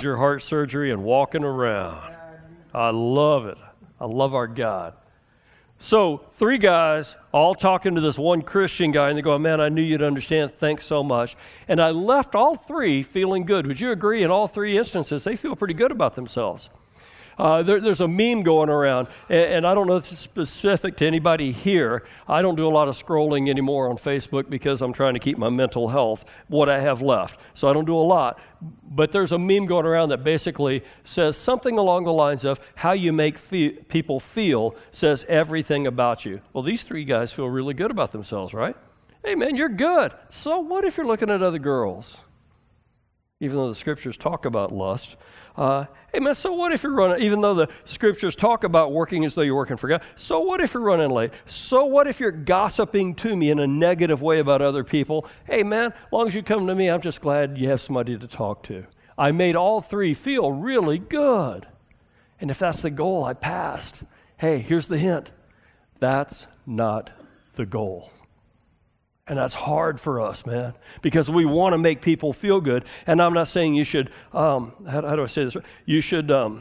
your heart surgery and walking around. I love it. I love our God. So 3 guys all talking to this one Christian guy, and they go, man, I knew you'd understand. Thanks so much. And I left all 3 feeling good. Would you agree? In all 3 instances, they feel pretty good about themselves. There's a meme going around, and I don't know if it's specific to anybody here. I don't do a lot of scrolling anymore on Facebook because I'm trying to keep my mental health, what I have left. So I don't do a lot. But there's a meme going around that basically says something along the lines of how you make people feel says everything about you. Well, these 3 guys feel really good about themselves, right? Hey, man, you're good. So what if you're looking at other girls? Even though the scriptures talk about lust. Hey, man, so what if you're running, even though the scriptures talk about working as though you're working for God, so what if you're running late? So what if you're gossiping to me in a negative way about other people? Hey, man, as long as you come to me, I'm just glad you have somebody to talk to. I made all 3 feel really good. And if that's the goal, I passed. Hey, here's the hint. That's not the goal. And that's hard for us, man, because we want to make people feel good. And I'm not saying you should, how do I say this? You should, I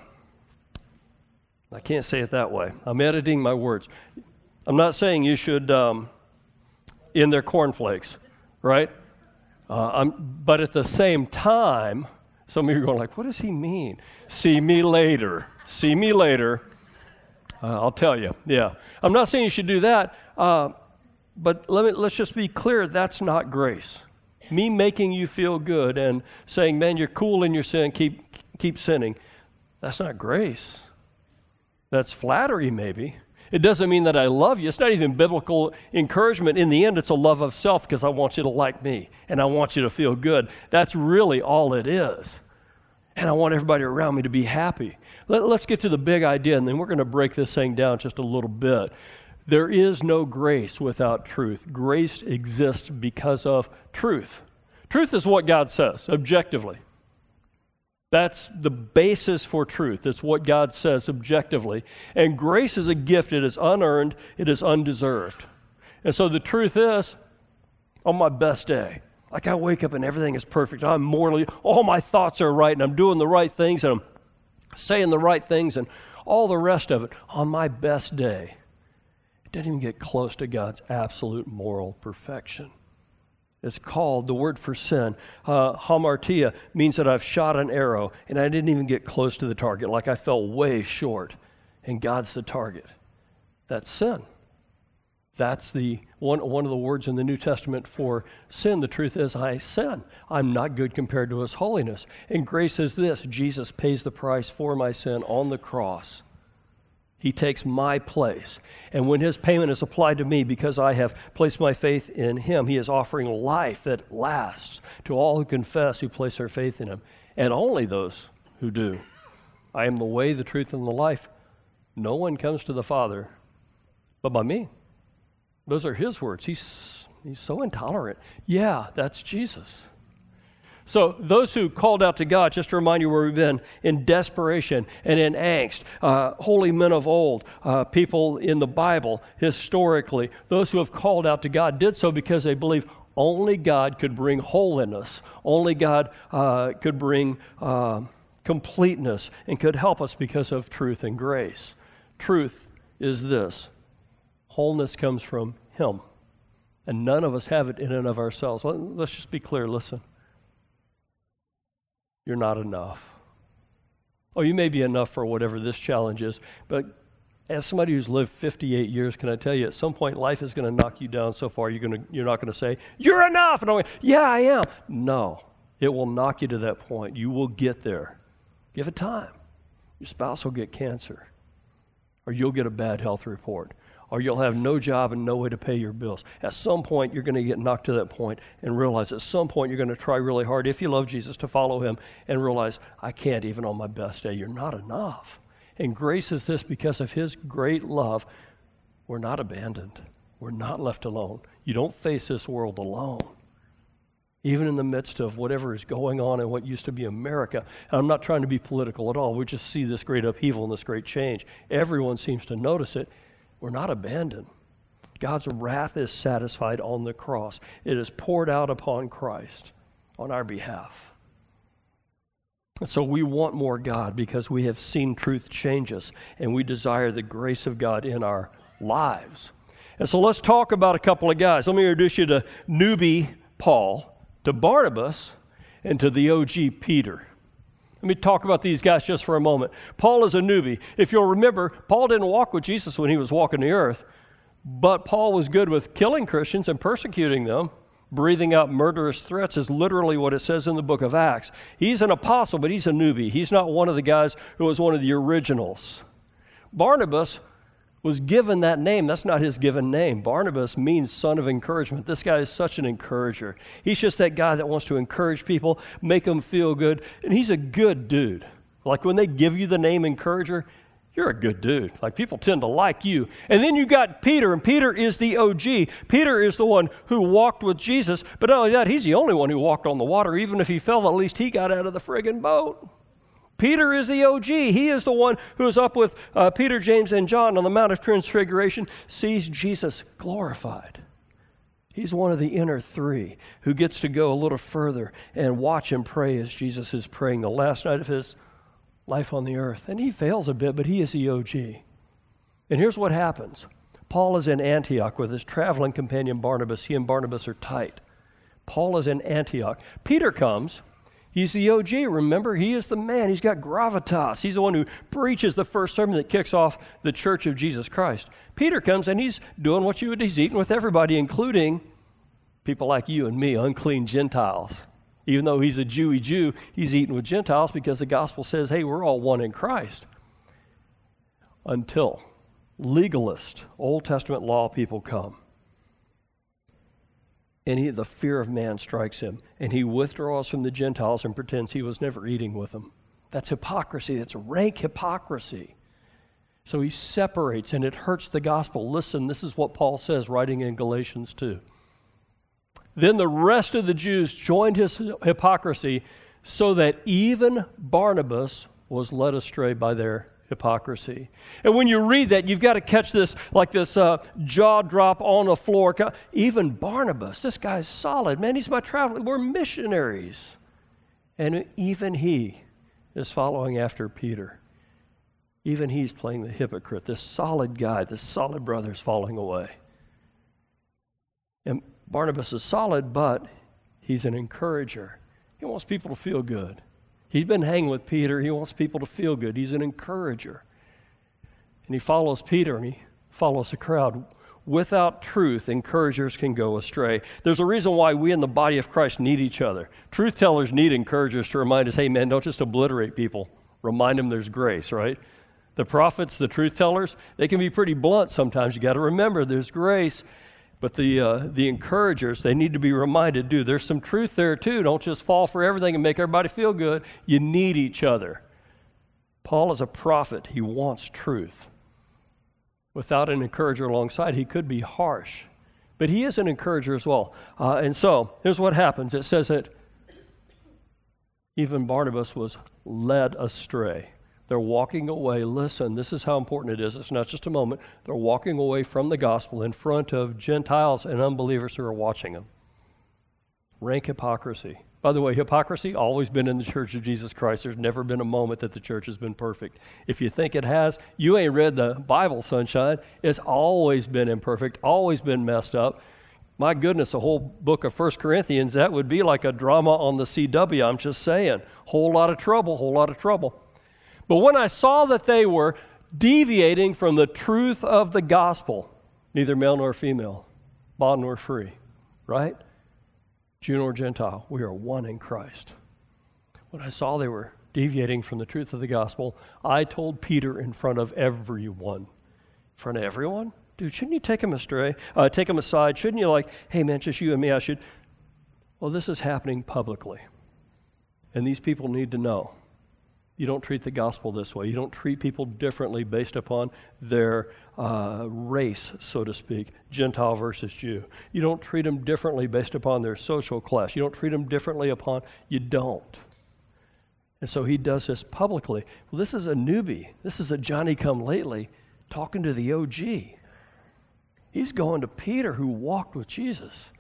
can't say it that way. I'm editing my words. I'm not saying you should in their cornflakes, right? But at the same time, some of you are going like, what does he mean? See me later. See me later. I'll tell you. Yeah. I'm not saying you should do that. But let's just be clear, that's not grace. Me making you feel good and saying, man, you're cool in your sin, keep sinning, that's not grace. That's flattery, maybe. It doesn't mean that I love you. It's not even biblical encouragement. In the end, it's a love of self because I want you to like me and I want you to feel good. That's really all it is. And I want everybody around me to be happy. Let's get to the big idea, and then we're going to break this thing down just a little bit. There is no grace without truth. Grace exists because of truth. Truth is what God says, objectively. That's the basis for truth. It's what God says objectively. And grace is a gift. It is unearned. It is undeserved. And so the truth is, on my best day, like I wake up and everything is perfect. I'm morally, all my thoughts are right, and I'm doing the right things, and I'm saying the right things, and all the rest of it. On my best day, doesn't even get close to God's absolute moral perfection. It's called, the word for sin, hamartia, means that I've shot an arrow and I didn't even get close to the target, like I fell way short, and God's the target. That's sin. That's the one of the words in the New Testament for sin. The truth is, I sin. I'm not good compared to His holiness. And grace is this: Jesus pays the price for my sin on the cross. He takes my place. And when His payment is applied to me because I have placed my faith in Him, He is offering life that lasts to all who confess, who place their faith in Him, and only those who do. I am the way, the truth, and the life. No one comes to the Father but by me. Those are His words. He's so intolerant. Yeah, that's Jesus. So those who called out to God, just to remind you where we've been, in desperation and in angst, holy men of old, people in the Bible, historically, those who have called out to God did so because they believe only God could bring holiness, only God could bring completeness, and could help us because of truth and grace. Truth is this: wholeness comes from Him, and none of us have it in and of ourselves. Let's just be clear, listen. You're not enough. Oh, you may be enough for whatever this challenge is, but as somebody who's lived 58 years, can I tell you, at some point life is going to knock you down so far you're not going to say, you're enough. And I'm like, yeah, I am. No, it will knock you to that point. You will get there. Give it time. Your spouse will get cancer, or you'll get a bad health report, or you'll have no job and no way to pay your bills. At some point, you're going to get knocked to that point and realize at some point you're going to try really hard, if you love Jesus, to follow Him and realize, I can't even on my best day. You're not enough. And grace is this: because of His great love, we're not abandoned. We're not left alone. You don't face this world alone. Even in the midst of whatever is going on in what used to be America. And I'm not trying to be political at all. We just see this great upheaval and this great change. Everyone seems to notice it. We're not abandoned. God's wrath is satisfied on the cross. It is poured out upon Christ on our behalf. So we want more God because we have seen truth change us, and we desire the grace of God in our lives. And so let's talk about a couple of guys. Let me introduce you to newbie Paul, to Barnabas, and to the OG Peter. Let me talk about these guys just for a moment. Paul is a newbie. If you'll remember, Paul didn't walk with Jesus when he was walking the earth, but Paul was good with killing Christians and persecuting them. Breathing out murderous threats is literally what it says in the book of Acts. He's an apostle, but he's a newbie. He's not one of the guys who was one of the originals. Barnabas was given that name. That's not his given name. Barnabas means son of encouragement. This guy is such an encourager. He's just that guy that wants to encourage people, make them feel good, and he's a good dude. Like when they give you the name encourager, you're a good dude. Like people tend to like you. And then you got Peter, and Peter is the OG. Peter is the one who walked with Jesus, but not only that, he's the only one who walked on the water. Even if he fell, at least he got out of the friggin' boat. Peter is the OG. He is the one who is up with Peter, James, and John on the Mount of Transfiguration, sees Jesus glorified. He's one of the inner three who gets to go a little further and watch and pray as Jesus is praying the last night of his life on the earth. And he fails a bit, but he is the OG. And here's what happens. Paul is in Antioch with his traveling companion Barnabas. He and Barnabas are tight. Paul is in Antioch. Peter comes. He's the OG. Remember, he is the man. He's got gravitas. He's the one who preaches the first sermon that kicks off the church of Jesus Christ. Peter comes and he's doing what you would. He's eating with everybody, including people like you and me, unclean Gentiles. Even though he's a Jewy Jew, he's eating with Gentiles because the gospel says, hey, we're all one in Christ. Until legalist, Old Testament law people come. And the fear of man strikes him. And he withdraws from the Gentiles and pretends he was never eating with them. That's hypocrisy. That's rank hypocrisy. So he separates, and it hurts the gospel. Listen, this is what Paul says, writing in Galatians 2. Then the rest of the Jews joined his hypocrisy, so that even Barnabas was led astray by their hypocrisy. And when you read that, you've got to catch this like this jaw drop on the floor. Even Barnabas, this guy's solid. Man, he's my traveler. We're missionaries. And even he is following after Peter. Even he's playing the hypocrite. This solid guy, this solid brother is falling away. And Barnabas is solid, but he's an encourager. He wants people to feel good. He's been hanging with Peter. He wants people to feel good. He's an encourager. And he follows Peter, and he follows the crowd. Without truth, encouragers can go astray. There's a reason why we in the body of Christ need each other. Truth tellers need encouragers to remind us, hey, man, don't just obliterate people. Remind them there's grace, right? The prophets, the truth tellers, they can be pretty blunt sometimes. You got to remember there's grace. But the encouragers, they need to be reminded, dude, there's some truth there too. Don't just fall for everything and make everybody feel good. You need each other. Paul is a prophet. He wants truth. Without an encourager alongside, he could be harsh. But he is an encourager as well. And so, here's what happens. It says that even Barnabas was led astray. They're walking away. Listen, this is how important it is. It's not just a moment. They're walking away from the gospel in front of Gentiles and unbelievers who are watching them. Rank hypocrisy. By the way, hypocrisy always been in the Church of Jesus Christ. There's never been a moment that the church has been perfect. If you think it has, you ain't read the Bible, sunshine. It's always been imperfect, always been messed up. My goodness, a whole book of 1 Corinthians, that would be like a drama on the CW. I'm just saying. Whole lot of trouble, whole lot of trouble. But when I saw that they were deviating from the truth of the gospel, neither male nor female, bond nor free, right? Jew nor Gentile, we are one in Christ. When I saw they were deviating from the truth of the gospel, I told Peter in front of everyone. In front of everyone? Dude, shouldn't you take them astray? Take them aside? Shouldn't you hey man, just you and me, I should. Well, this is happening publicly. And these people need to know. You don't treat the gospel this way. You don't treat people differently based upon their race, so to speak, Gentile versus Jew. You don't treat them differently based upon their social class. You don't treat them differently you don't. And so he does this publicly. Well, this is a newbie. This is a Johnny-come-lately talking to the OG. He's going to Peter who walked with Jesus.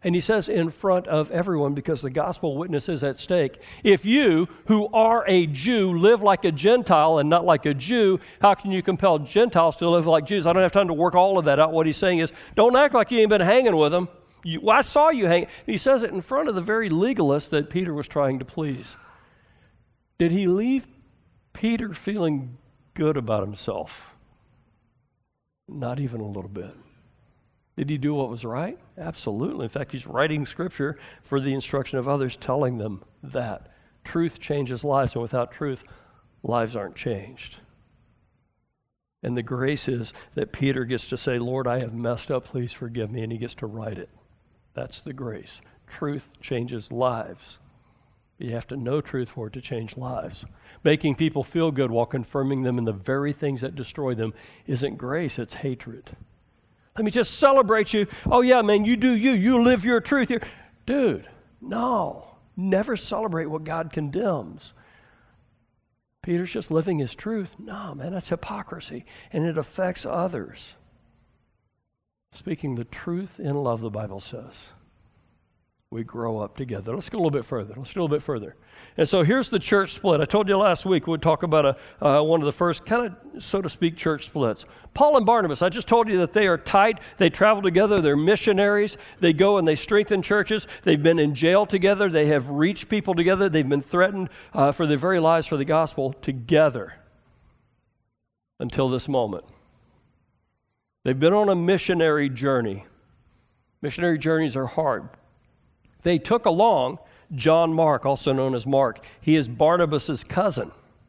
And he says in front of everyone, because the gospel witness is at stake, if you, who are a Jew, live like a Gentile and not like a Jew, how can you compel Gentiles to live like Jews? I don't have time to work all of that out. What he's saying is, don't act like you ain't been hanging with them. I saw you hang. He says it in front of the very legalists that Peter was trying to please. Did he leave Peter feeling good about himself? Not even a little bit. Did he do what was right? Absolutely. In fact, he's writing scripture for the instruction of others, telling them that. Truth changes lives, and without truth, lives aren't changed. And the grace is that Peter gets to say, Lord, I have messed up, please forgive me, and he gets to write it. That's the grace. Truth changes lives. You have to know truth for it to change lives. Making people feel good while confirming them in the very things that destroy them isn't grace, it's hatred. Let me just celebrate you. Oh, yeah, man, you do you. You live your truth here. Dude, no. Never celebrate what God condemns. Peter's just living his truth. No, man, that's hypocrisy. And it affects others. Speaking the truth in love, the Bible says. We grow up together. Let's go a little bit further. And so here's the church split. I told you last week we'd talk about one of the first kind of, so to speak, church splits. Paul and Barnabas, I just told you that they are tight. They travel together. They're missionaries. They go and they strengthen churches. They've been in jail together. They have reached people together. They've been threatened for their very lives for the gospel together until this moment. They've been on a missionary journey. Missionary journeys are hard. They took along John Mark, also known as Mark. He is Barnabas' cousin.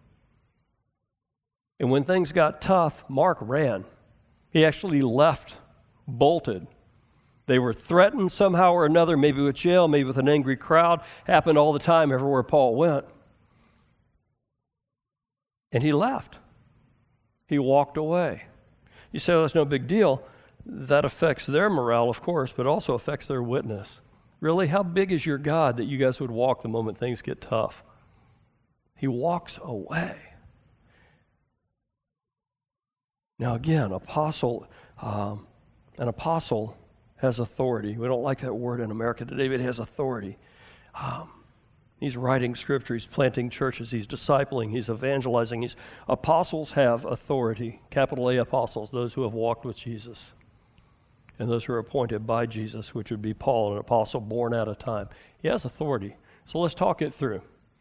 And when things got tough, Mark ran. He actually left, bolted. They were threatened somehow or another, maybe with jail, maybe with an angry crowd. Happened all the time everywhere Paul went. And he left. He walked away. You say, well, that's no big deal. That affects their morale, of course, but also affects their witness. Really, how big is your God that you guys would walk the moment things get tough? He walks away. Now again, an apostle has authority. We don't like that word in America today, but it has authority. He's writing scripture, he's planting churches, he's discipling, he's evangelizing. Apostles have authority, capital A apostles, those who have walked with Jesus. And those who are appointed by Jesus, which would be Paul, an apostle born out of time. He has authority. So let's talk it through.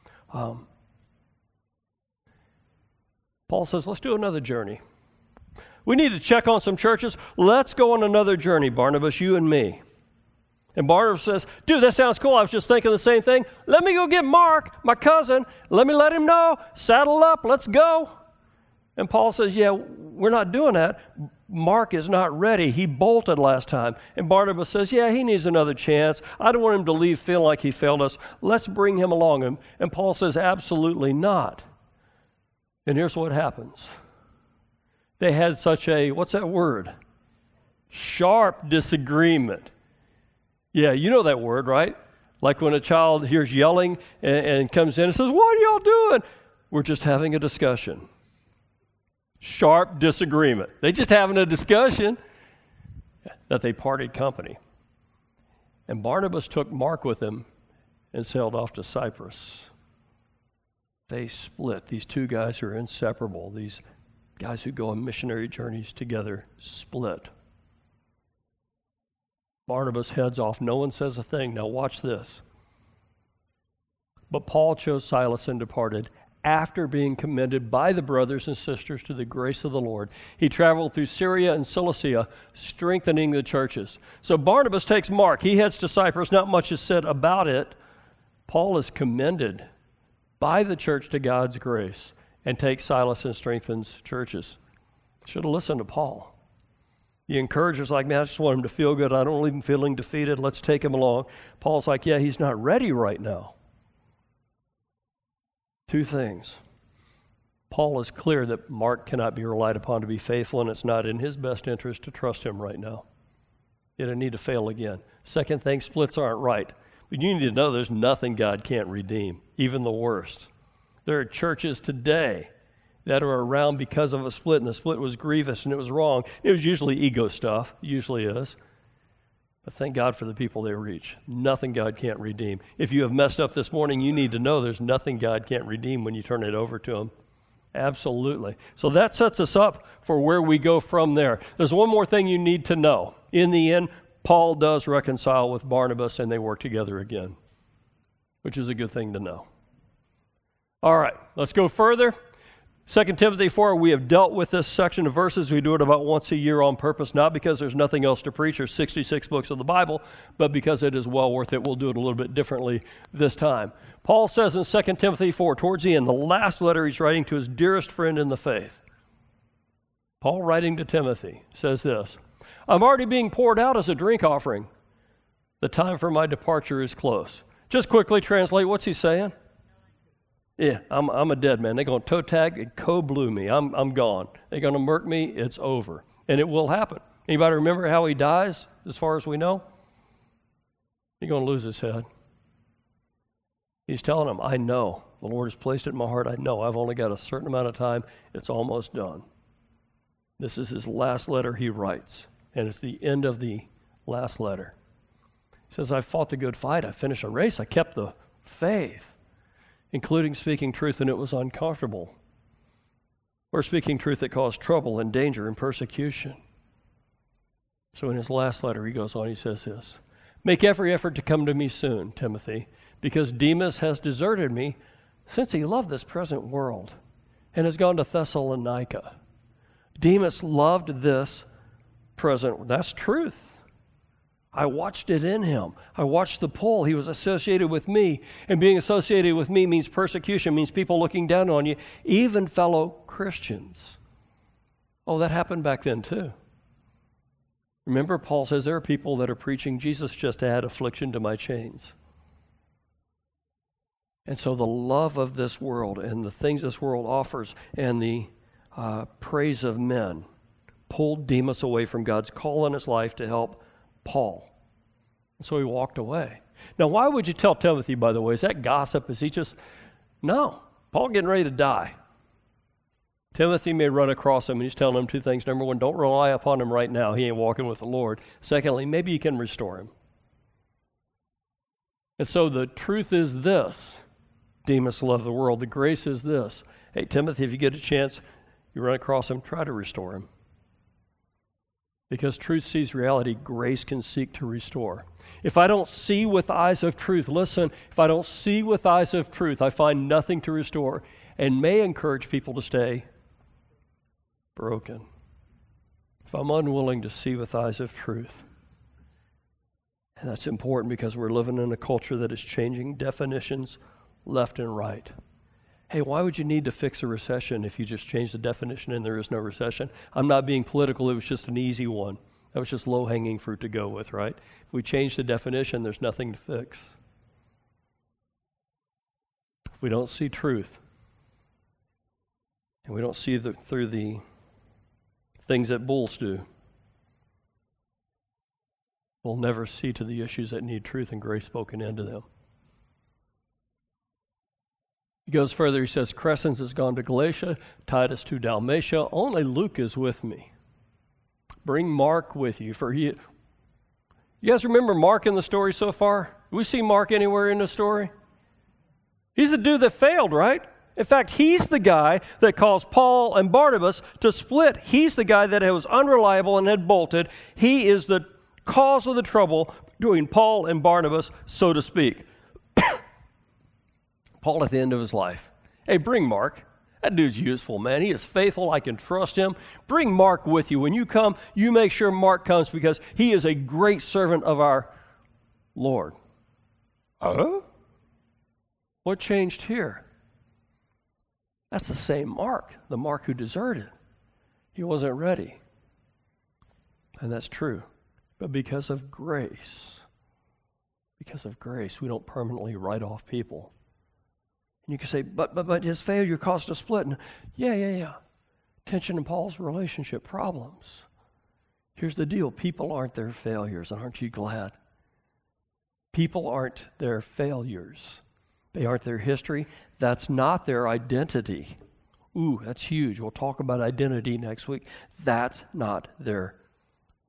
Paul says, let's do another journey. We need to check on some churches. Let's go on another journey, Barnabas, you and me. And Barnabas says, dude, that sounds cool. I was just thinking the same thing. Let me go get Mark, my cousin. Let him know. Saddle up. Let's go. And Paul says, yeah, we're not doing that. Mark is not ready. He bolted last time. And Barnabas says, yeah, he needs another chance. I don't want him to leave feeling like he failed us. Let's bring him along. And Paul says, absolutely not. And here's what happens. They had such a, what's that word? Sharp disagreement. Yeah, you know that word, right? Like when a child hears yelling and comes in and says, what are y'all doing? We're just having a discussion. Sharp disagreement. They just having a discussion that they parted company. And Barnabas took Mark with him and sailed off to Cyprus. They split. These two guys who are inseparable, these guys who go on missionary journeys together, split. Barnabas heads off. No one says a thing. Now watch this. But Paul chose Silas and departed. After being commended by the brothers and sisters to the grace of the Lord, he traveled through Syria and Cilicia, strengthening the churches. So Barnabas takes Mark. He heads to Cyprus. Not much is said about it. Paul is commended by the church to God's grace and takes Silas and strengthens churches. Should have listened to Paul. The encourager's like, man, I just want him to feel good. I don't leave him feeling defeated. Let's take him along. Paul's like, yeah, he's not ready right now. Two things. Paul is clear that Mark cannot be relied upon to be faithful, and it's not in his best interest to trust him right now. It'll need to fail again. Second thing, splits aren't right. But you need to know there's nothing God can't redeem, even the worst. There are churches today that are around because of a split, and the split was grievous and it was wrong. It was usually ego stuff, usually is. But thank God for the people they reach. Nothing God can't redeem. If you have messed up this morning, you need to know there's nothing God can't redeem when you turn it over to him. Absolutely. So that sets us up for where we go from there. There's one more thing you need to know. In the end, Paul does reconcile with Barnabas and they work together again, which is a good thing to know. All right, let's go further. 2 Timothy 4, we have dealt with this section of verses. We do it about once a year on purpose, not because there's nothing else to preach. There's 66 books of the Bible, but because it is well worth it. We'll do it a little bit differently this time. Paul says in 2 Timothy 4, towards the end, the last letter he's writing to his dearest friend in the faith. Paul writing to Timothy says this, I'm already being poured out as a drink offering. The time for my departure is close. Just quickly translate, what's he saying? Yeah, I'm a dead man. They're going to toe tag and co-blue me. I'm gone. They're going to murk me. It's over. And it will happen. Anybody remember how he dies, as far as we know? He's going to lose his head. He's telling them, I know. The Lord has placed it in my heart. I know. I've only got a certain amount of time. It's almost done. This is his last letter he writes. And it's the end of the last letter. He says, I fought the good fight. I finished a race. I kept the faith. Including speaking truth, and it was uncomfortable. Or speaking truth that caused trouble and danger and persecution. So in his last letter, he goes on, he says this, make every effort to come to me soon, Timothy, because Demas has deserted me since he loved this present world and has gone to Thessalonica. Demas loved this present, that's truth. I watched it in him. I watched the pull. He was associated with me. And being associated with me means persecution, means people looking down on you, even fellow Christians. Oh, that happened back then too. Remember, Paul says there are people that are preaching Jesus just to add affliction to my chains. And so the love of this world and the things this world offers and the praise of men pulled Demas away from God's call in his life to help Paul. And so he walked away. Now, why would you tell Timothy, by the way? Is that gossip? Is he just... No. Paul getting ready to die. Timothy may run across him, and he's telling him two things. Number one, don't rely upon him right now. He ain't walking with the Lord. Secondly, maybe you can restore him. And so the truth is this. Demas loved the world. The grace is this. Hey, Timothy, if you get a chance, you run across him, try to restore him. Because truth sees reality, grace can seek to restore. If I don't see with eyes of truth, listen, if I don't see with eyes of truth, I find nothing to restore and may encourage people to stay broken. If I'm unwilling to see with eyes of truth, and that's important because we're living in a culture that is changing definitions left and right. Hey, why would you need to fix a recession if you just change the definition and there is no recession? I'm not being political. It was just an easy one. That was just low-hanging fruit to go with, right? If we change the definition, there's nothing to fix. If we don't see truth, and we don't see through the things that bulls do, we'll never see to the issues that need truth and grace spoken into them. He goes further, he says, Crescens has gone to Galatia, Titus to Dalmatia, only Luke is with me. Bring Mark with you, for he... You guys remember Mark in the story so far? Do we see Mark anywhere in the story? He's the dude that failed, right? In fact, he's the guy that caused Paul and Barnabas to split. He's the guy that was unreliable and had bolted. He is the cause of the trouble between Paul and Barnabas, so to speak. Paul at the end of his life. Hey, bring Mark. That dude's useful, man. He is faithful. I can trust him. Bring Mark with you. When you come, you make sure Mark comes because he is a great servant of our Lord. Oh? What changed here? That's the same Mark, the Mark who deserted. He wasn't ready. And that's true. But because of grace, we don't permanently write off people. And you can say, but his failure caused a split. And yeah. Tension in Paul's relationship problems. Here's the deal. People aren't their failures. Aren't you glad? People aren't their failures. They aren't their history. That's not their identity. Ooh, that's huge. We'll talk about identity next week. That's not their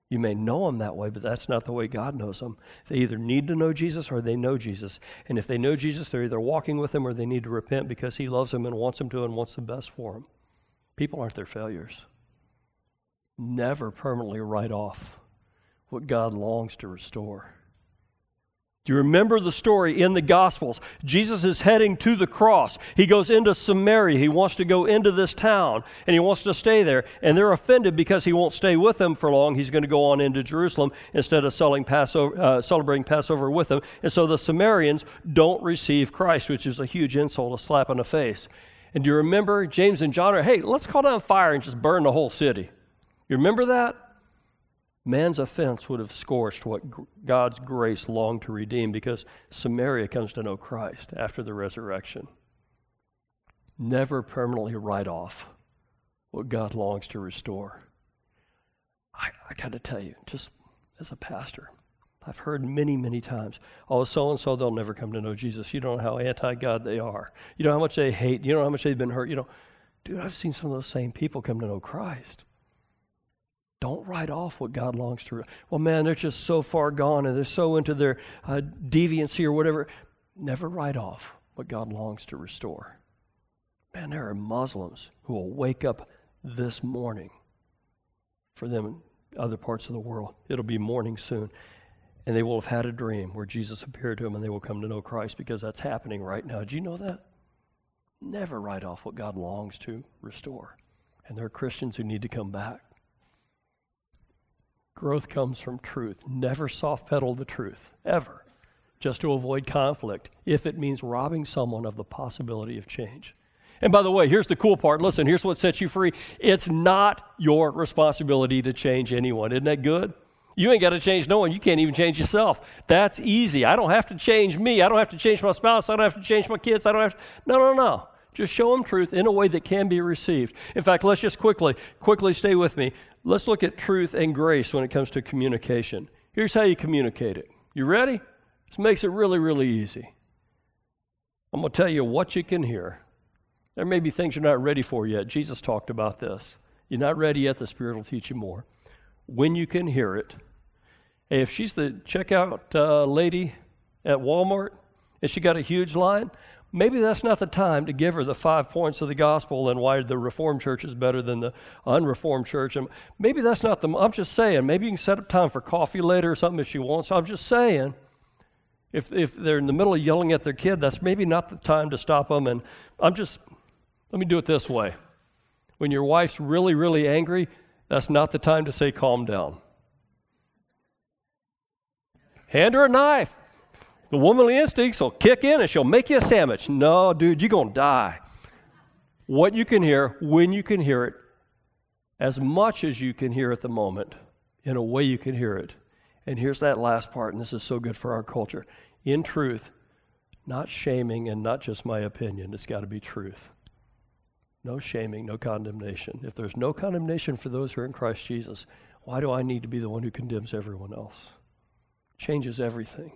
You may know them that way, but that's not the way God knows them. They either need to know Jesus or they know Jesus. And if they know Jesus, they're either walking with him or they need to repent because he loves them and wants them to and wants the best for them. People aren't their failures. Never permanently write off what God longs to restore. Do you remember the story in the Gospels? Jesus is heading to the cross. He goes into Samaria. He wants to go into this town, and he wants to stay there. And they're offended because he won't stay with them for long. He's going to go on into Jerusalem instead of celebrating Passover with them. And so the Samaritans don't receive Christ, which is a huge insult, a slap in the face. And do you remember James and John are, hey, let's call down fire and just burn the whole city. You remember that? Man's offense would have scorched what God's grace longed to redeem because Samaria comes to know Christ after the resurrection. Never permanently write off what God longs to restore. I got to tell you, just as a pastor, I've heard many, many times, oh, so-and-so, they'll never come to know Jesus. You don't know how anti-God they are. You know how much they hate. You know how much they've been hurt. Dude, I've seen some of those same people come to know Christ. Don't write off what God longs to. Well, man, they're just so far gone and they're so into their deviancy or whatever. Never write off what God longs to restore. Man, there are Muslims who will wake up this morning. For them in other parts of the world, it'll be morning soon. And they will have had a dream where Jesus appeared to them and they will come to know Christ because that's happening right now. Do you know that? Never write off what God longs to restore. And there are Christians who need to come back. Growth comes from truth. Never soft pedal the truth, ever, just to avoid conflict, if it means robbing someone of the possibility of change. And by the way, here's the cool part. Listen, here's what sets you free. It's not your responsibility to change anyone. Isn't that good? You ain't got to change no one. You can't even change yourself. That's easy. I don't have to change me. I don't have to change my spouse. I don't have to change my kids. I don't have to. No. Just show them truth in a way that can be received. In fact, let's just quickly stay with me. Let's look at truth and grace when it comes to communication. Here's how you communicate it. You ready? This makes it really, really easy. I'm going to tell you what you can hear. There may be things you're not ready for yet. Jesus talked about this. You're not ready yet. The Spirit will teach you more. When you can hear it. Hey, if she's the checkout lady at Walmart and she got a huge line, maybe that's not the time to give her the 5 points of the gospel and why the Reformed church is better than the unreformed church. And maybe that's not I'm just saying, maybe you can set up time for coffee later or something if she wants. I'm just saying, if they're in the middle of yelling at their kid, that's maybe not the time to stop them. And let me do it this way. When your wife's really, really angry, that's not the time to say, calm down. Hand her a knife. The womanly instincts will kick in and she'll make you a sandwich. No, dude, you're going to die. What you can hear, when you can hear it, as much as you can hear at the moment, in a way you can hear it. And here's that last part, and this is so good for our culture. In truth, not shaming and not just my opinion. It's got to be truth. No shaming, no condemnation. If there's no condemnation for those who are in Christ Jesus, why do I need to be the one who condemns everyone else? Changes everything.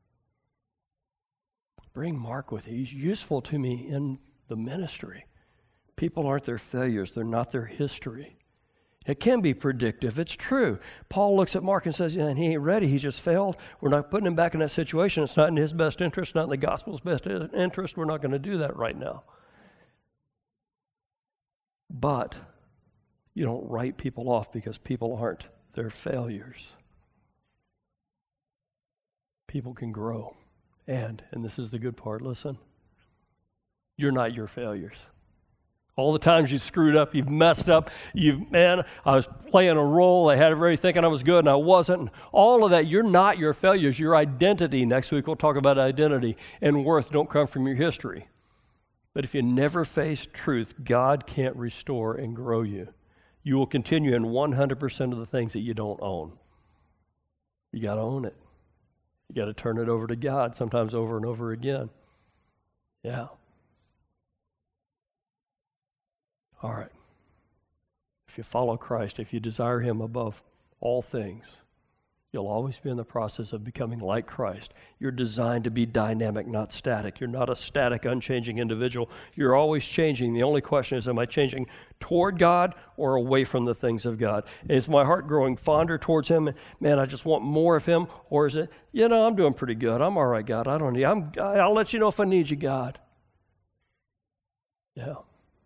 Bring Mark with you. He's useful to me in the ministry. People aren't their failures. They're not their history. It can be predictive. It's true. Paul looks at Mark and says, yeah, he ain't ready. He just failed. We're not putting him back in that situation. It's not in his best interest, not in the gospel's best interest. We're not going to do that right now. But you don't write people off because people aren't their failures. People can grow. And this is the good part, listen, you're not your failures. All the times you screwed up, you've messed up, I was playing a role, I had everybody thinking I was good and I wasn't. And all of that, you're not your failures. Your identity, next week we'll talk about identity, and worth don't come from your history. But if you never face truth, God can't restore and grow you. You will continue in 100% of the things that you don't own. You got to own it. You got to turn it over to God, sometimes over and over again. Yeah. All right. If you follow Christ, if you desire Him above all things, You'll always be in the process of becoming like Christ. You're designed to be dynamic, not static. You're not a static, unchanging individual. You're always changing. The only question is, am I changing toward God or away from the things of God? Is my heart growing fonder towards Him? Man, I just want more of Him. Or is it, I'm doing pretty good. I'm all right, God. I'll let you know if I need you, God. Yeah.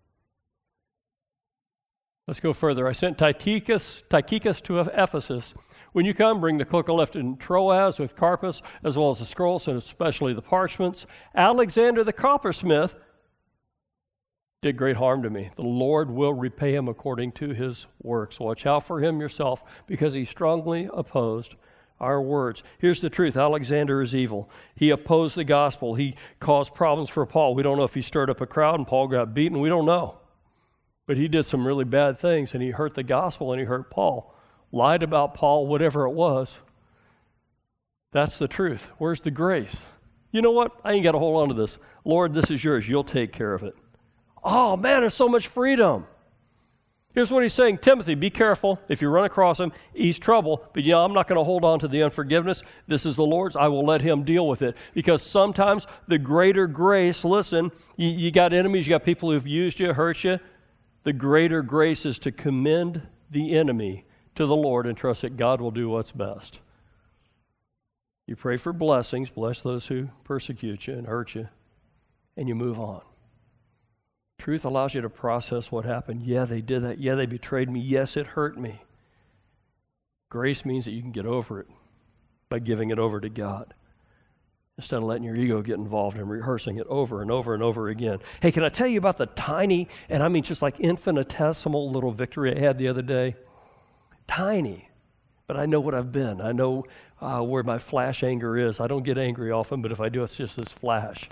Let's go further. I sent Tychicus to Ephesus. When you come, bring the cloak left in Troas with Carpus, as well as the scrolls, and especially the parchments. Alexander the coppersmith did great harm to me. The Lord will repay him according to his works. Watch out for him yourself, because he strongly opposed our words. Here's the truth. Alexander is evil. He opposed the gospel. He caused problems for Paul. We don't know if he stirred up a crowd and Paul got beaten. We don't know. But he did some really bad things, and he hurt the gospel, and he hurt Paul. Lied about Paul, whatever it was. That's the truth. Where's the grace? You know what? I ain't got to hold on to this. Lord, this is yours. You'll take care of it. Oh, man, there's so much freedom. Here's what he's saying. Timothy, be careful. If you run across him, he's trouble. But I'm not going to hold on to the unforgiveness. This is the Lord's. I will let him deal with it. Because sometimes the greater grace, listen, you got enemies, you got people who've used you, hurt you. The greater grace is to commend the enemy to the Lord and trust that God will do what's best. You pray for blessings, bless those who persecute you and hurt you, and you move on. Truth allows you to process what happened. Yeah, they did that. Yeah, they betrayed me. Yes, it hurt me. Grace means that you can get over it by giving it over to God, instead of letting your ego get involved and rehearsing it over and over and over again. Hey, can I tell you about the tiny, and I mean just like infinitesimal little victory I had the other day? Tiny, but I know what I've been. I know where my flash anger is. I don't get angry often, but if I do, it's just this flash.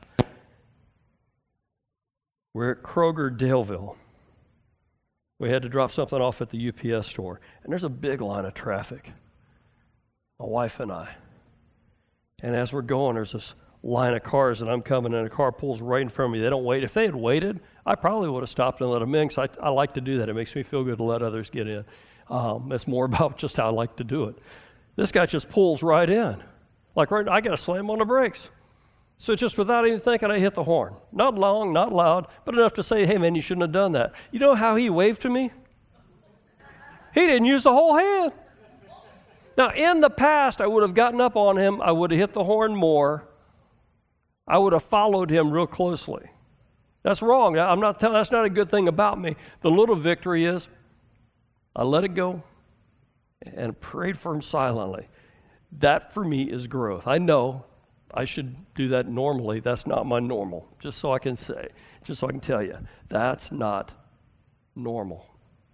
We're at Kroger, Daleville. We had to drop something off at the UPS store, and there's a big line of traffic. My wife and I. And as we're going, there's this line of cars, and I'm coming, and a car pulls right in front of me. They don't wait. If they had waited, I probably would have stopped and let them in, because I like to do that. It makes me feel good to let others get in. It's more about just how I like to do it. This guy just pulls right in. I got to slam on the brakes. So just without even thinking, I hit the horn. Not long, not loud, but enough to say, hey, man, you shouldn't have done that. You know how he waved to me? He didn't use the whole hand. Now, in the past, I would have gotten up on him. I would have hit the horn more. I would have followed him real closely. That's wrong. That's not a good thing about me. The little victory is I let it go and prayed for him silently. That, for me, is growth. I know I should do that normally. That's not my normal. Just so I can tell you, that's not normal.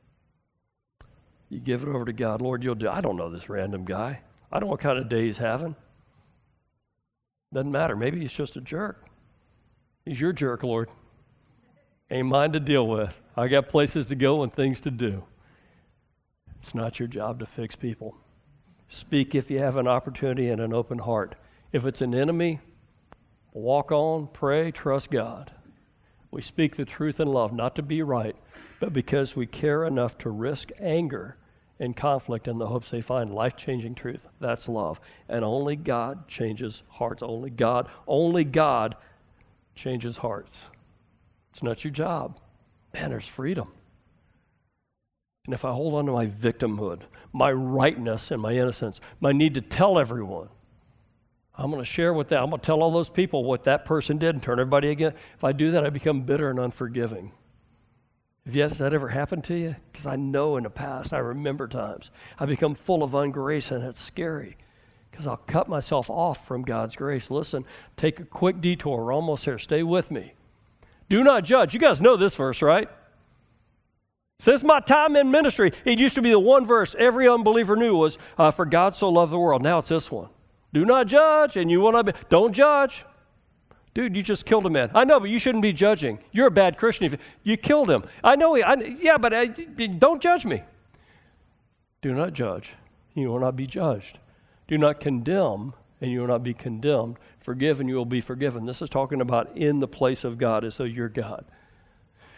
You give it over to God. Lord, you'll do. I don't know this random guy. I don't know what kind of day he's having. Doesn't matter. Maybe he's just a jerk. He's your jerk, Lord. Ain't mine to deal with. I got places to go and things to do. It's not your job to fix people. Speak if you have an opportunity and an open heart. If it's an enemy, walk on, pray, trust God. We speak the truth in love, not to be right, but because we care enough to risk anger and conflict in the hopes they find life-changing truth. That's love. And only God changes hearts. Only God changes hearts. It's not your job. Man, there's freedom. And if I hold on to my victimhood, my rightness and my innocence, my need to tell everyone, I'm going to share with that. I'm going to tell all those people what that person did and turn everybody against. If I do that, I become bitter and unforgiving. Has that ever happened to you? Because I know in the past, I remember times, I become full of ungrace, and it's scary because I'll cut myself off from God's grace. Listen, take a quick detour. We're almost here. Stay with me. Do not judge. You guys know this verse, right? Since my time in ministry, it used to be the one verse every unbeliever knew was, for God so loved the world. Now it's this one. Do not judge, and you will not be. Don't judge. Dude, you just killed a man. I know, but you shouldn't be judging. You're a bad Christian if you killed him. I know, but don't judge me. Do not judge. You will not be judged. Do not condemn, and you will not be condemned. Forgive, and you will be forgiven. This is talking about in the place of God, as though you're God.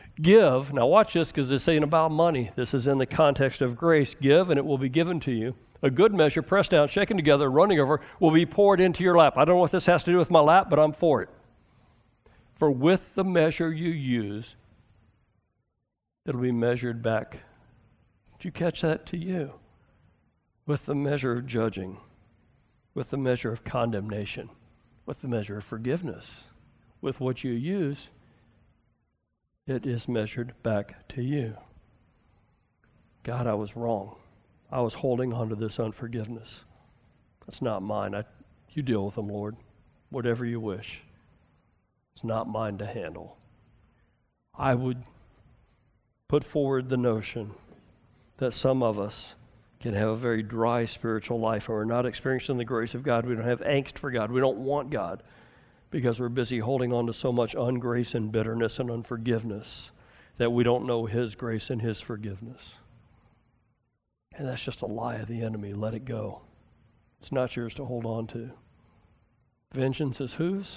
Give. Now watch this, because it's saying about money. This is in the context of grace. Give, and it will be given to you. A good measure, pressed down, shaken together, running over, will be poured into your lap. I don't know what this has to do with my lap, but I'm for it. For with the measure you use, it'll be measured back. Did you catch that to you? With the measure of judging, with the measure of condemnation, with the measure of forgiveness, with what you use, it is measured back to you. God, I was wrong. I was holding on to this unforgiveness. That's not mine. You deal with them, Lord, whatever you wish. It's not mine to handle. I would put forward the notion that some of us can have a very dry spiritual life and we're not experiencing the grace of God. We don't have angst for God. We don't want God because we're busy holding on to so much ungrace and bitterness and unforgiveness that we don't know His grace and His forgiveness. And that's just a lie of the enemy. Let it go. It's not yours to hold on to. Vengeance is whose?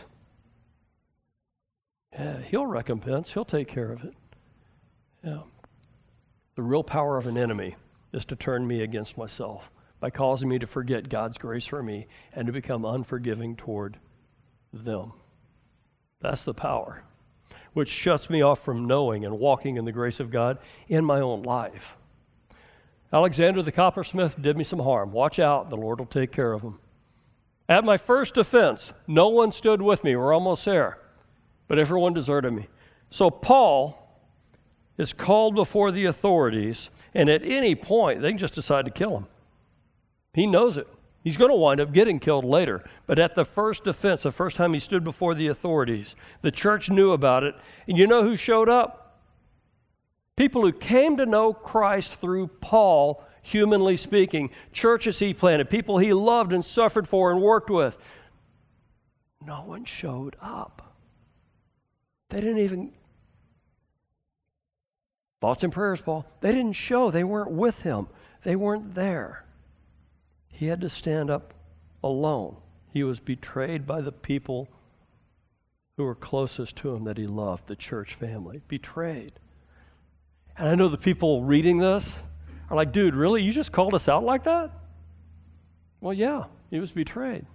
Yeah, He'll recompense. He'll take care of it. Yeah. The real power of an enemy is to turn me against myself by causing me to forget God's grace for me and to become unforgiving toward them. That's the power, which shuts me off from knowing and walking in the grace of God in my own life. Alexander the coppersmith did me some harm. Watch out, the Lord will take care of him. At my first offense, no one stood with me. We're almost there. But everyone deserted me. So Paul is called before the authorities, and at any point, they can just decide to kill him. He knows it. He's going to wind up getting killed later. But at the first offense, the first time he stood before the authorities, the church knew about it. And you know who showed up? People who came to know Christ through Paul, humanly speaking. Churches he planted, people he loved and suffered for and worked with. No one showed up. They didn't even... Thoughts and prayers, Paul. They didn't show. They weren't with him. They weren't there. He had to stand up alone. He was betrayed by the people who were closest to him that he loved, the church family. Betrayed. And I know the people reading this are like, dude, really? You just called us out like that? Well, yeah, he was betrayed.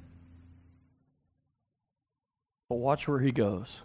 But watch where he goes.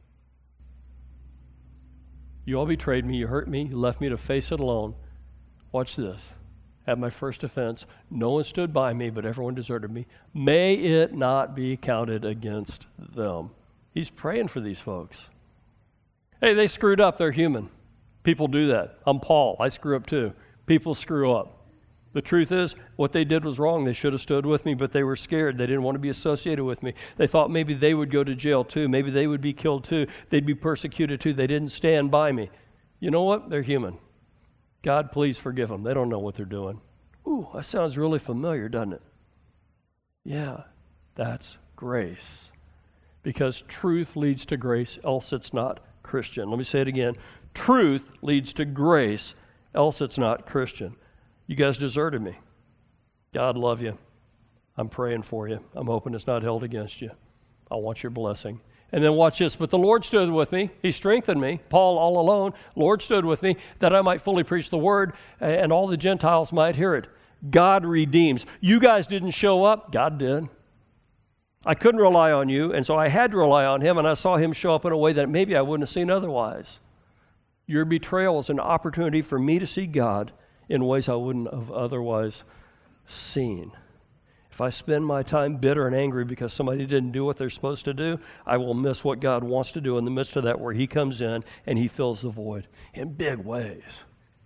You all betrayed me, you hurt me, you left me to face it alone. Watch this. At my first offense, no one stood by me, but everyone deserted me. May it not be counted against them. He's praying for these folks. Hey, they screwed up. They're human. People do that. I'm Paul. I screw up too. People screw up. The truth is, what they did was wrong. They should have stood with me, but they were scared. They didn't want to be associated with me. They thought maybe they would go to jail too. Maybe they would be killed too. They'd be persecuted too. They didn't stand by me. You know what? They're human. God, please forgive them. They don't know what they're doing. Ooh, that sounds really familiar, doesn't it? Yeah, that's grace. Because truth leads to grace, else it's not Christian. Let me say it again. Truth leads to grace, else it's not Christian. You guys deserted me. God love you. I'm praying for you. I'm hoping it's not held against you. I want your blessing. And then watch this. But the Lord stood with me. He strengthened me. Paul all alone. Lord stood with me that I might fully preach the word and all the Gentiles might hear it. God redeems. You guys didn't show up. God did. I couldn't rely on you, and so I had to rely on him, and I saw him show up in a way that maybe I wouldn't have seen otherwise. Your betrayal was an opportunity for me to see God in ways I wouldn't have otherwise seen. If I spend my time bitter and angry because somebody didn't do what they're supposed to do, I will miss what God wants to do in the midst of that, where he comes in and he fills the void in big ways.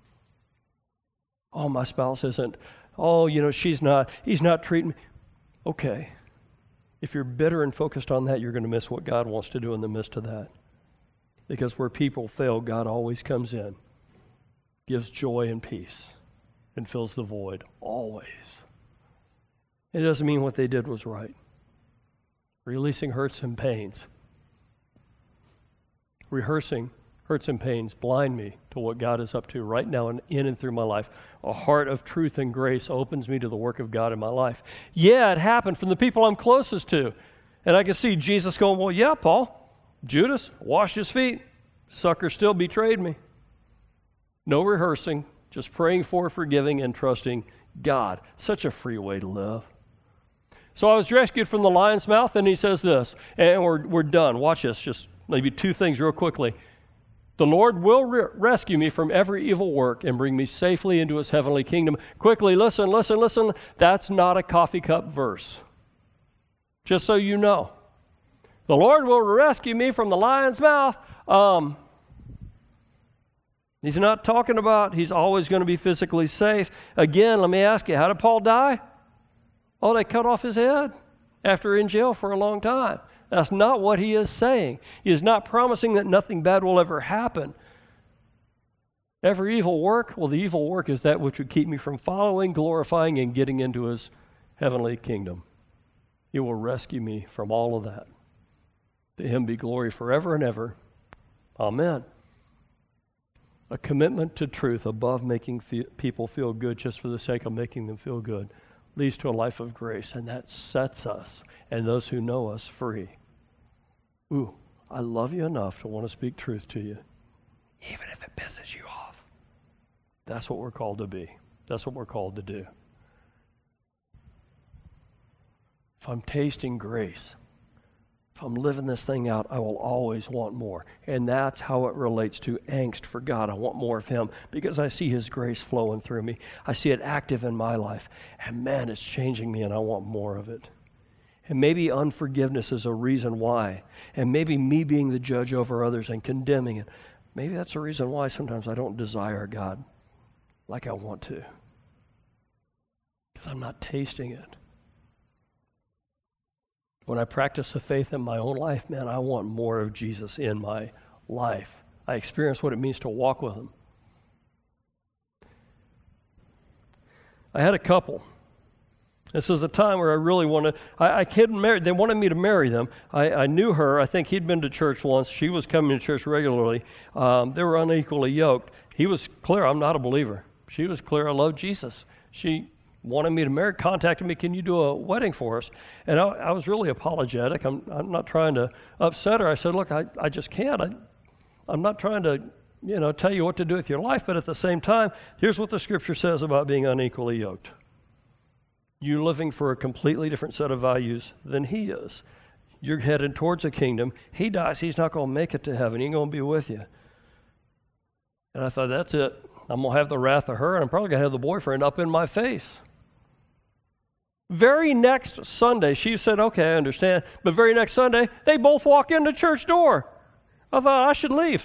Oh, my spouse isn't. Oh, he's not treating me. Okay. If you're bitter and focused on that, you're going to miss what God wants to do in the midst of that. Because where people fail, God always comes in, gives joy and peace, and fills the void, always. It doesn't mean what they did was right. Releasing hurts and pains. Rehearsing hurts and pains blind me to what God is up to right now and in and through my life. A heart of truth and grace opens me to the work of God in my life. Yeah, it happened from the people I'm closest to. And I can see Jesus going, well, yeah, Paul, Judas washed his feet. Sucker still betrayed me. No rehearsing, Just praying for, forgiving, and trusting God. Such a free way to live. So I was rescued from the lion's mouth, and he says this, and we're done. Watch this, just maybe two things real quickly. The Lord will rescue me from every evil work and bring me safely into his heavenly kingdom. Quickly, listen. That's not a coffee cup verse. Just so you know. The Lord will rescue me from the lion's mouth. He's not talking about he's always going to be physically safe. Again, let me ask you, how did Paul die? Oh, they cut off his head after in jail for a long time. That's not what he is saying. He is not promising that nothing bad will ever happen. Every evil work, well, the evil work is that which would keep me from following, glorifying, and getting into his heavenly kingdom. He will rescue me from all of that. To him be glory forever and ever. Amen. A commitment to truth above making people feel good just for the sake of making them feel good leads to a life of grace, and that sets us and those who know us free. Ooh, I love you enough to want to speak truth to you, even if it pisses you off. That's what we're called to be. That's what we're called to do. If I'm tasting grace, if I'm living this thing out, I will always want more. And that's how it relates to angst for God. I want more of him because I see his grace flowing through me. I see it active in my life. And man, it's changing me and I want more of it. And maybe unforgiveness is a reason why. And maybe me being the judge over others and condemning it. Maybe that's a reason why sometimes I don't desire God like I want to. Because I'm not tasting it. When I practice the faith in my own life, man, I want more of Jesus in my life. I experience what it means to walk with him. I had a couple. This is a time where I really wanted, I couldn't marry, they wanted me to marry them. I knew her. I think he'd been to church once. She was coming to church regularly. They were unequally yoked. He was clear, I'm not a believer. She was clear, I love Jesus. She wanted me to marry, contacted me, can you do a wedding for us? And I was really apologetic. I'm not trying to upset her. I said, look, I just can't. I'm not trying to, tell you what to do with your life, but at the same time, here's what the scripture says about being unequally yoked. You're living for a completely different set of values than he is. You're headed towards a kingdom. He dies, he's not going to make it to heaven. He ain't going to be with you. And I thought, that's it. I'm going to have the wrath of her, and I'm probably going to have the boyfriend up in my face. Very next Sunday, she said, okay, I understand. But very next Sunday, they both walk in the church door. I thought, I should leave.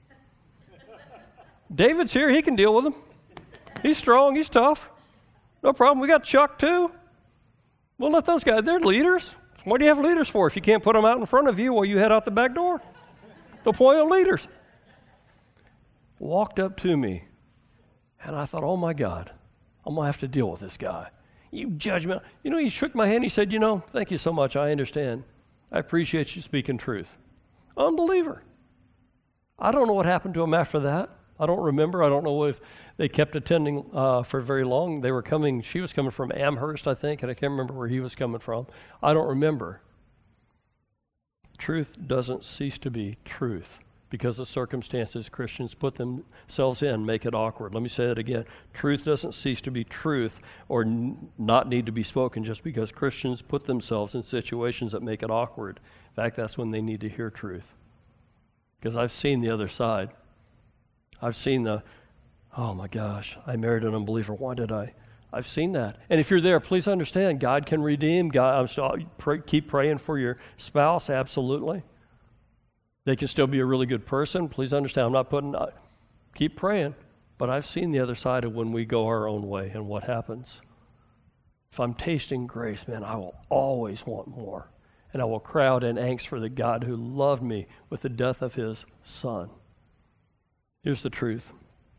David's here. He can deal with them. He's strong. He's tough. No problem. We got Chuck, too. We'll let those guys. They're leaders. What do you have leaders for if you can't put them out in front of you while you head out the back door? The point of leaders. Walked up to me, and I thought, oh, my God, I'm going to have to deal with this guy. You judgment. He shook my hand. He said, thank you so much. I understand. I appreciate you speaking truth. Unbeliever. I don't know what happened to him after that. I don't remember. I don't know if they kept attending for very long. They were coming. She was coming from Amherst, I think, and I can't remember where he was coming from. I don't remember. Truth doesn't cease to be truth because the circumstances Christians put themselves in make it awkward. Let me say it again. Truth doesn't cease to be truth or not need to be spoken just because Christians put themselves in situations that make it awkward. In fact, that's when they need to hear truth. Because I've seen the other side. I've seen oh my gosh, I married an unbeliever. Why did I? I've seen that. And if you're there, please understand, God can redeem. Keep praying for your spouse, absolutely. They can still be a really good person. Please understand, keep praying. But I've seen the other side of when we go our own way and what happens. If I'm tasting grace, man, I will always want more. And I will crowd in angst for the God who loved me with the death of his Son. Here's the truth.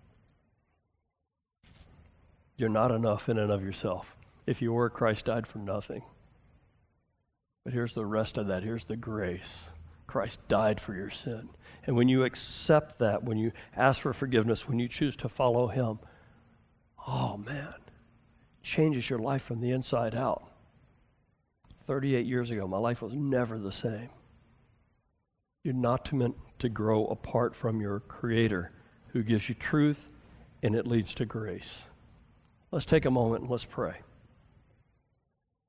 You're not enough in and of yourself. If you were, Christ died for nothing. But here's the rest of that. Here's the grace. Christ died for your sin. And when you accept that, when you ask for forgiveness, when you choose to follow him, oh man, changes your life from the inside out. 38 years ago, my life was never the same. You're not meant to grow apart from your Creator who gives you truth and it leads to grace. Let's take a moment and let's pray.